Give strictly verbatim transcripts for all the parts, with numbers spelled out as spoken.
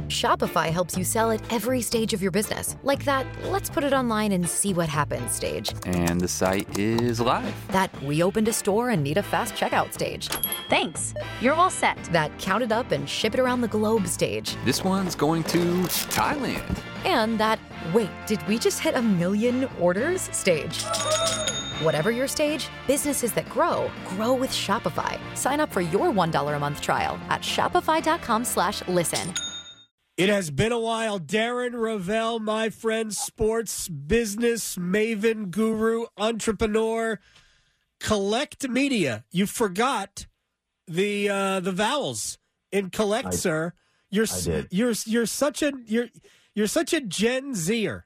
Shopify helps you sell at every stage of your business. Like that, let's put it online and see what happens stage. And the site is live. That we opened a store and need a fast checkout stage. Thanks. You're all set. That count it up and ship it around the globe stage. This one's going to Thailand. And that, wait, did we just hit a million orders stage? Whatever your stage, businesses that grow, grow with Shopify. Sign up for your one dollar a month trial at shopify.com slash listen. It has been a while. Darren Rovell, my friend, sports business maven, guru, entrepreneur, Collect Media. You forgot the uh, the vowels in Collect, I, sir. You're I did. you're you're such a you're you're such a Gen Zer.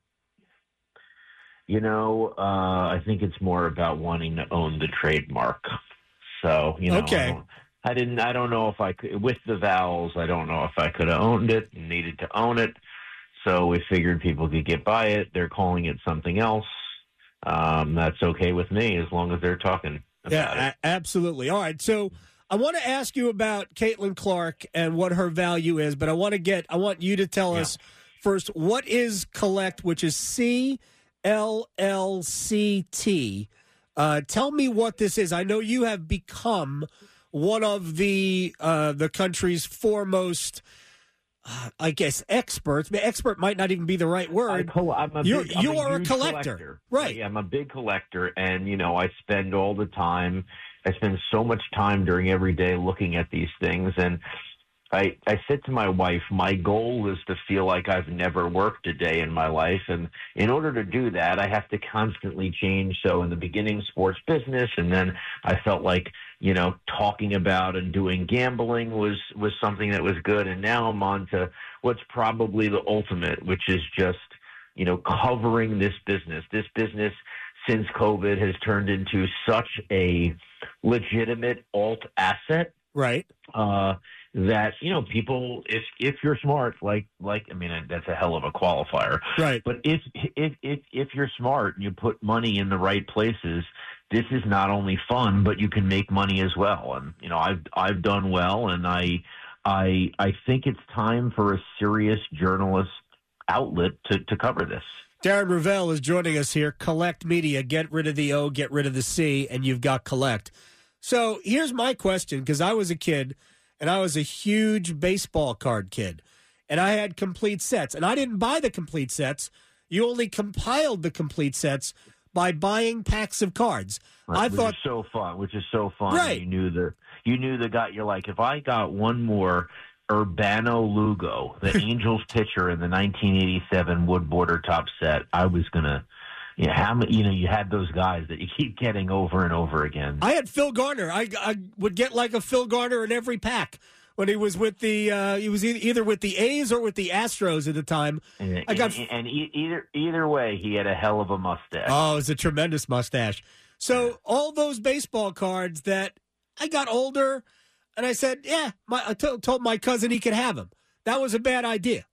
You know, uh, I think it's more about wanting to own the trademark. So, you know, okay. I, don't, I didn't. I don't know if I could with the vowels. I don't know if I could have owned it. Needed to own it, so we figured people could get by it. They're calling it something else. Um, that's okay with me as long as they're talking about yeah, it. A- absolutely. All right, so I want to ask you about Caitlin Clark and what her value is, but I want to get. I want you to tell Yeah. us first what is Collect, which is C L L C T. Uh, tell me what this is. I know you have become one of the uh, the country's foremost, uh, I guess, experts. Expert might not even be the right word. I, I'm a You're, big, I'm you a are a huge collector, collector. right? I'm a big collector, and you know, I spend all the time. I spend so much time during every day looking at these things, and I, I said to my wife, my goal is to feel like I've never worked a day in my life. And in order to do that, I have to constantly change. So in the beginning, sports business, and then I felt like, you know, talking about and doing gambling was, was something that was good. And now I'm on to what's probably the ultimate, which is just, you know, covering this business. This business since COVID has turned into such a legitimate alt asset. Right. Uh, that, you know, people, if if you're smart, like, like I mean, that's a hell of a qualifier. Right. But if, if, if, if you're smart and you put money in the right places, this is not only fun, but you can make money as well. And, you know, I've, I've done well, and I, I, I think it's time for a serious journalist outlet to, to cover this. Darren Rovell is joining us here. Collect Media. Get rid of the O, get rid of the C, and you've got Collect. So here's my question, because I was a kid, and I was a huge baseball card kid, and I had complete sets. And I didn't buy the complete sets. You only compiled the complete sets by buying packs of cards. Right, I which thought is so fun, which is so fun. Right. You knew the you knew the guy. You're like, if I got one more Urbano Lugo, the Angels pitcher in the nineteen eighty-seven wood border top set, I was gonna. You know, how many, you know, you had those guys that you keep getting over and over again. I had Phil Garner. I, I would get like a Phil Garner in every pack when he was with the uh, he was either with the A's or with the Astros at the time. And, I got and, and either either way, he had a hell of a mustache. Oh, it was a tremendous mustache. So all those baseball cards that I got older, and I said, yeah, my, I t- told my cousin he could have them. That was a bad idea.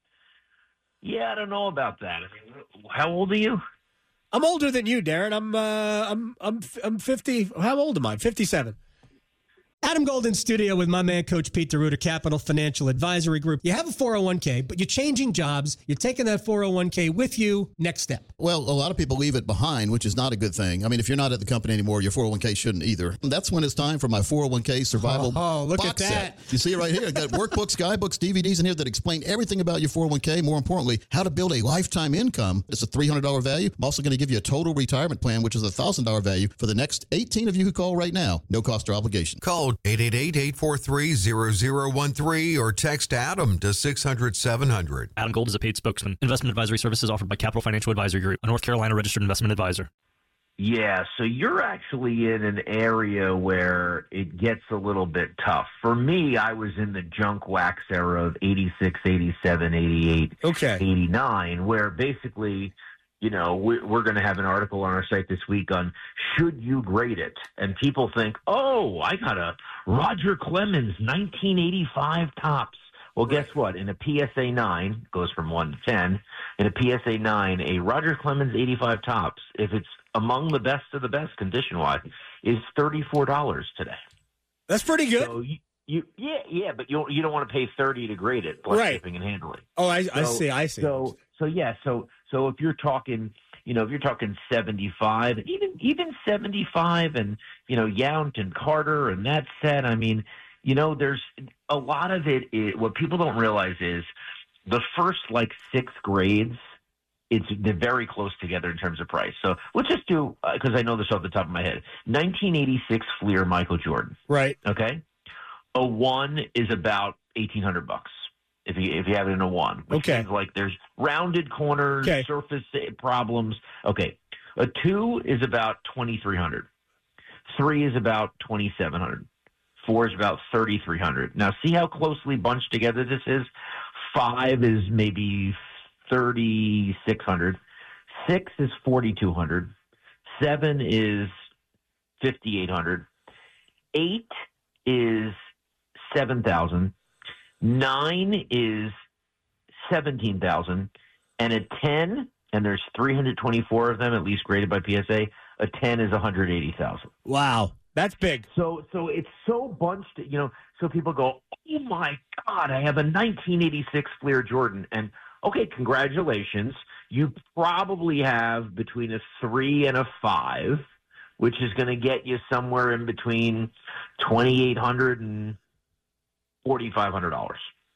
Yeah, I don't know about that. I mean, how old are you? I'm older than you, Darren. I'm uh, I'm I'm I'm fifty. How old am I? fifty-seven. Adam Gold in studio with my man, Coach Pete DeRuiter, Capital Financial Advisory Group. You have a four oh one k, but you're changing jobs. You're taking that four oh one k with you. Next step. Well, a lot of people leave it behind, which is not a good thing. I mean, if you're not at the company anymore, your four oh one k shouldn't either. And that's when it's time for my four oh one k survival Oh, oh look box at that. set. You see it right here. I've got workbooks, guidebooks, D V Ds in here that explain everything about your four oh one k. More importantly, how to build a lifetime income. It's a three hundred dollars value. I'm also going to give you a total retirement plan, which is a one thousand dollars value for the next eighteen of you who call right now. No cost or obligation. Call eight eight eight, eight four three, zero zero one three or text Adam to six hundred, seven hundred. Adam Gold is a paid spokesman. Investment advisory services offered by Capital Financial Advisory Group, a North Carolina registered investment advisor. Yeah, so you're actually in an area where it gets a little bit tough. For me, I was in the junk wax era of eighty-six, eighty-seven, eighty-eight, Okay. eighty-nine, where basically, you know, we- we're going to have an article on our site this week on should you grade it? And people think, oh, I got a Roger Clemens nineteen eighty-five tops. Well, guess what? In a P S A nine, goes from one to ten, in a P S A nine, a Roger Clemens eighty-five tops, if it's among the best of the best condition-wise, is thirty-four dollars today. That's pretty good. So, You yeah yeah, but you you don't want to pay thirty to grade it plus Right. shipping and handling. Oh, I, I So- see. I see. So so yeah, so so if you're talking, you know, if you're talking seventy-five, and even even seventy-five, and you know, Yount and Carter and that set, I mean, you know, there's a lot of it. Is, what people don't realize is the first like six grades. It's they're very close together in terms of price. So let's just do because I know this off the top of my head. nineteen eighty-six Fleer Michael Jordan. right. Okay, a one is about eighteen hundred bucks if you if you have it in a one. Which Okay. means like there's rounded corners, Okay. surface problems. Okay, a two is about twenty three hundred. Three is about twenty seven hundred. Four is about thirty three hundred. Now see how closely bunched together this is. Five is maybe thirty six hundred. Six is forty two hundred. Seven is fifty eight hundred. Eight is seven thousand. Nine is seventeen thousand. And a ten, and there's three hundred twenty-four of them, at least graded by P S A, a ten is one hundred eighty thousand. Wow. That's big. So so it's so bunched, you know, so people go, oh, my God, I have a nineteen eighty-six Fleer Jordan. And, okay, congratulations. You probably have between a three and a five, which is going to get you somewhere in between twenty-eight hundred dollars and forty-five hundred dollars.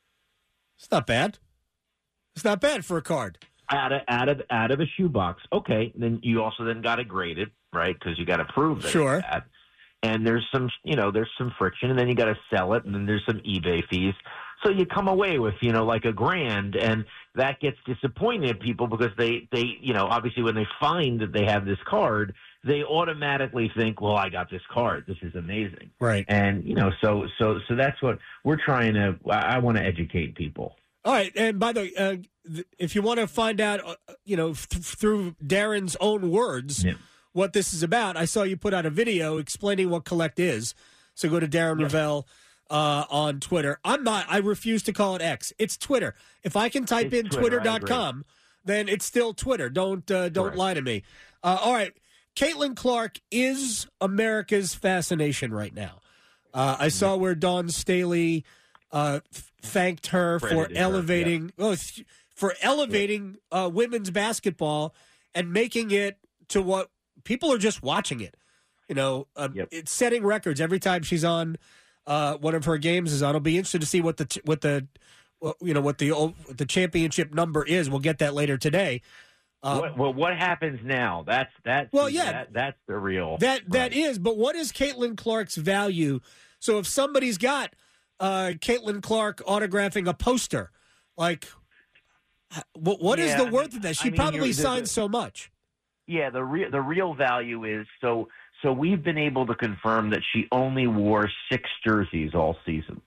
It's not bad. It's not bad for a card. Out of, out of, out of a shoebox. Okay, then you also then got to grade it, right, because you got to prove that Sure. it's that. And there's some, you know, there's some friction, and then you got to sell it, and then there's some eBay fees. So you come away with, you know, like a grand, and that gets disappointing at people because they, they, you know, obviously when they find that they have this card, they automatically think, well, I got this card. This is amazing. Right. And, you know, so, so, so that's what we're trying to, I, I want to educate people. All right. And by the way, uh, th- if you want to find out, uh, you know, th- through Darren's own words, Yeah. what this is about, I saw you put out a video explaining what Collect is. So go to Darren Ravel uh, on Twitter. I'm not, I refuse to call it X. It's Twitter. If I can type It's in Twitter, twitter I dot com, then it's still Twitter. Don't uh, don't Correct. lie to me. Uh, all right. Caitlin Clark is America's fascination right now. Uh, I saw where Dawn Staley uh, th- thanked her for Credited her, elevating oh, th- for elevating uh, women's basketball and making it to what people are just watching it. You know, uh, Yep. it's setting records every time she's on. Uh, one of her games is on. It'll be interesting to see what the t- what the well, you know what the old, the championship number is. We'll get that later today. Uh, what, well, what happens now? That's that's Well, yeah. that, that's the real That that right. is, but what is Caitlin Clark's value? So if somebody's got uh, Caitlin Clark autographing a poster, like what, what is Yeah, the I worth mean- of that? I She mean, probably you're- the- signs the- so much. Yeah, the real the real value is so so we've been able to confirm that she only wore six jerseys all season.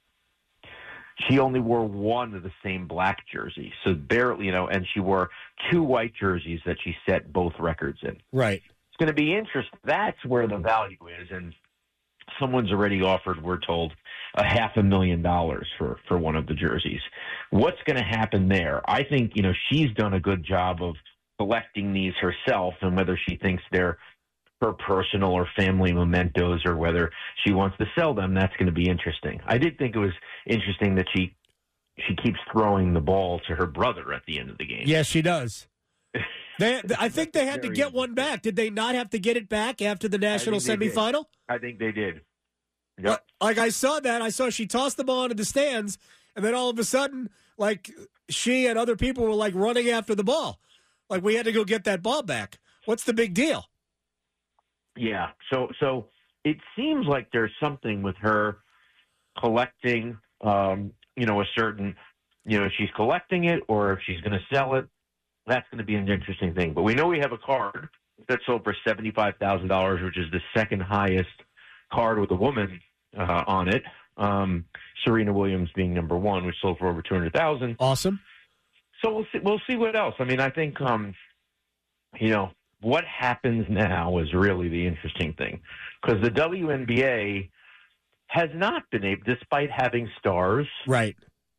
She only wore one of the same black jersey, so barely, you know, and she wore two white jerseys that she set both records in. Right. It's going to be interesting. That's where the value is, and someone's already offered, we're told, a half a million dollars for for one of the jerseys. What's going to happen there? I think, you know, she's done a good job of collecting these herself, and whether she thinks they're her personal or family mementos or whether she wants to sell them, that's going to be interesting. I did think it was interesting that she she keeps throwing the ball to her brother at the end of the game. Yes, she does. They, I think they had to Very get one back. Did they not have to get it back after the national think they did. semifinal? I think they did. Yep. Well, like I saw that. I saw she tossed the ball into the stands, and then all of a sudden, like she and other people were like running after the ball. Like we had to go get that ball back. What's the big deal? Yeah. So so it seems like there's something with her collecting, um, you know, a certain, you know, if she's collecting it or if she's going to sell it. That's going to be an interesting thing. But we know we have a card that sold for seventy-five thousand dollars, which is the second highest card with a woman uh, on it. Um, Serena Williams being number one, which sold for over two hundred thousand dollars. Awesome. So we'll see, we'll see what else. I mean, I think, um, you know, what happens now is really the interesting thing because the W N B A has not been able, despite having stars Right.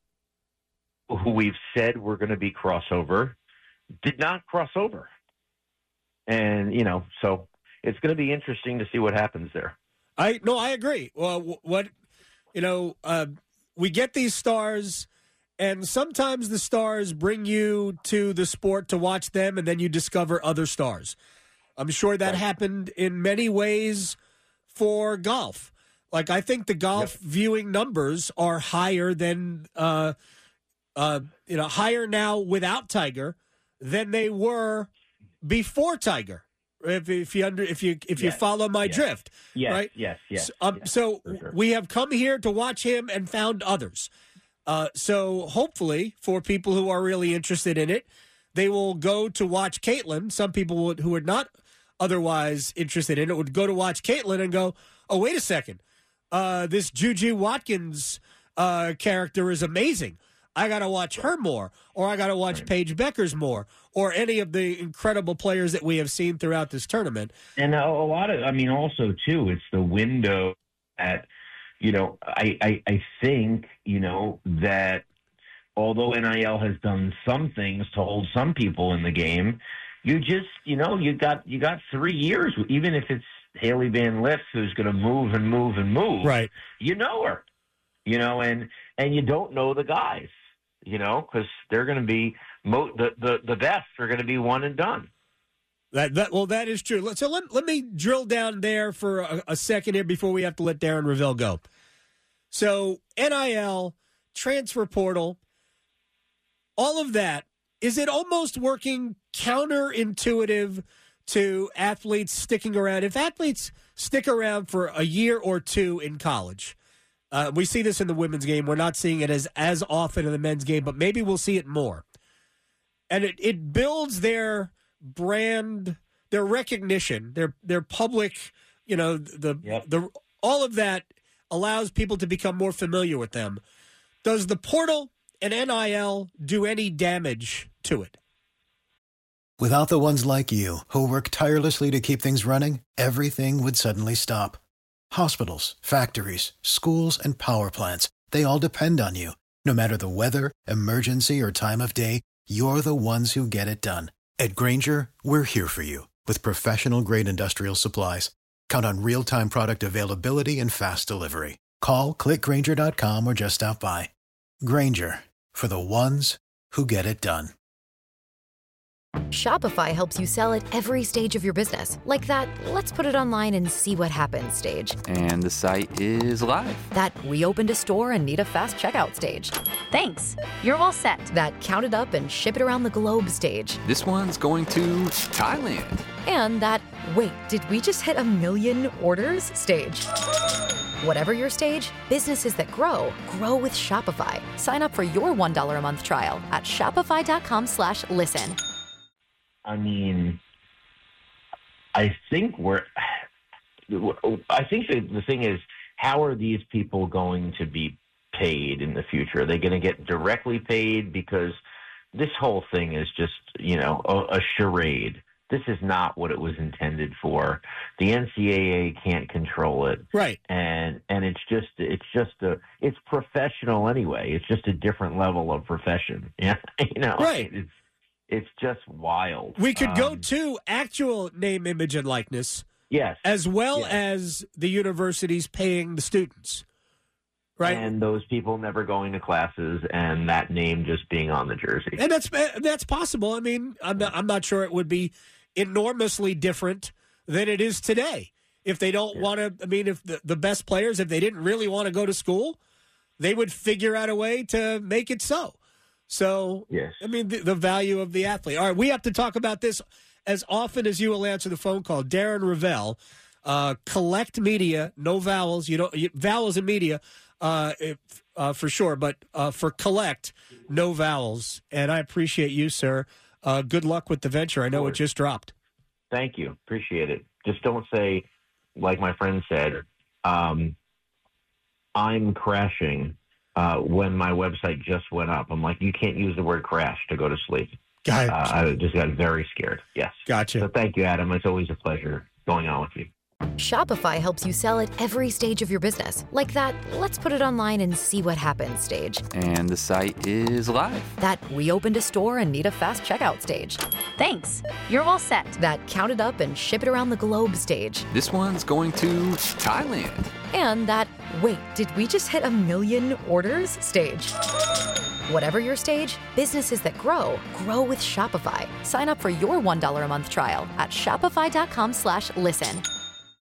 who we've said were going to be crossover, did not cross over. And, you know, so it's going to be interesting to see what happens there. I no, I agree. Well, wh- what you know, uh, we get these stars, and sometimes the stars bring you to the sport to watch them, and then you discover other stars. I'm sure that happened in many ways for golf. Like, I think the golf yep. viewing numbers are higher than, uh, uh, you know, higher now without Tiger than they were before Tiger. If, if you under if you if you yes. follow my yes. drift, yes. right? Yes, yes. So, um, yes, so sure. we have come here to watch him and found others. Uh, so hopefully, for people who are really interested in it, they will go to watch Caitlin. Some people would, who are not otherwise interested in it would go to watch Caitlin and go, "Oh, wait a second, uh, this Juju Watkins uh, character is amazing. I got to watch her more, or I got to watch Paige Beckers more, or any of the incredible players that we have seen throughout this tournament." And a, a lot of, I mean, also, too, it's the window at, you know, I, I, I think, you know, that although N I L has done some things to hold some people in the game, you just, you know, you got you got three years, even if it's Haley Van Lith who's going to move and move and move. Right. You know her, you know, and, and you don't know the guys. You know, because they're going to be mo- the, the the best are going to be one and done. That that well, that is true. So let let me drill down there for a, a second here before we have to let Darren Rovell go. So N I L, transfer portal, all of that, is it almost working counterintuitive to athletes sticking around? If athletes stick around for a year or two in college. Uh, we see this in the women's game. We're not seeing it as, as often in the men's game, but maybe we'll see it more. And it, it builds their brand, their recognition, their their public, you know, the yep. the all of that allows people to become more familiar with them. Does the portal and N I L do any damage to it? Without the ones like you who work tirelessly to keep things running, everything would suddenly stop. Hospitals, factories, schools, and power plants, they all depend on you. No matter the weather, emergency, or time of day, you're the ones who get it done. At Grainger, we're here for you with professional-grade industrial supplies. Count on real-time product availability and fast delivery. Call, click Grainger dot com, or just stop by. Grainger, for the ones who get it done. Shopify helps you sell at every stage of your business. Like that, let's put it online and see what happens stage. And the site is live. That we opened a store and need a fast checkout stage. Thanks. You're all set. That count it up and ship it around the globe stage. This one's going to Thailand. And that, wait, did we just hit a million orders stage? Whatever your stage, businesses that grow, grow with Shopify. Sign up for your one dollar a month trial at shopify.com slash listen. I mean, I think we're. I think the, the thing is, how are these people going to be paid in the future? Are they going to get directly paid? Because this whole thing is just, you know, a, a charade. This is not what it was intended for. The N C double A can't control it, right? And and it's just it's just a it's professional anyway. It's just a different level of profession. Yeah, you know, right? It's it's just wild. We could um, go to actual name, image, and likeness. Yes, as well yes. as the universities paying the students, right? And those people never going to classes, and that name just being on the jersey. And that's that's possible. I mean, I'm not, I'm not sure it would be enormously different than it is today. If they don't yeah. want to, I mean, if the, the best players, if they didn't really want to go to school, they would figure out a way to make it so. So, yes. I mean, the, the value of the athlete. All right, we have to talk about this as often as you will answer the phone call. Darren Rovell, uh, Collect Media, no vowels. You don't you, vowels in media, uh, if, uh, for sure, but uh, for Collect, no vowels. And I appreciate you, sir. Uh, good luck with the venture. I know it just dropped. Thank you. Appreciate it. Just don't say, like my friend said, um, I'm crashing uh, when my website just went up. I'm like, you can't use the word crash to go to sleep. Got it. Uh, I just got very scared. Yes. Gotcha. So thank you, Adam. It's always a pleasure going on with you. Shopify helps you sell at every stage of your business. Like that, let's put it online and see what happens stage. And the site is live. That we opened a store and need a fast checkout stage. Thanks. You're all set. That count it up and ship it around the globe stage. This one's going to Thailand. and that wait, did we just hit a million orders stage. Whatever your stage, businesses that grow, grow with Shopify. Sign up for your one dollar a month trial at shopify.com slash listen.